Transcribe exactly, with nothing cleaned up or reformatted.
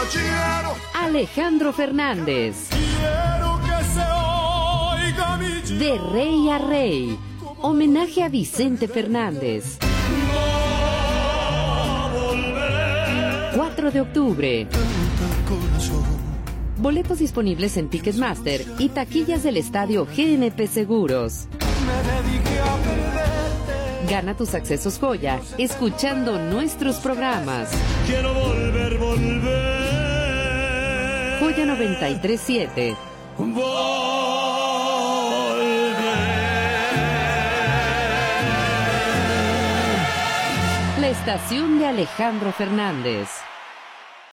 quiero. Alejandro Fernández. Quiero que se oiga mi llanto. De rey a rey. Homenaje a Vicente Fernández. cuatro de octubre. Boletos disponibles en Ticketmaster y taquillas del estadio G N P Seguros. Gana tus accesos Joya escuchando nuestros programas. Quiero volver, volver. Joya noventa y tres siete. Volver. La estación de Alejandro Fernández.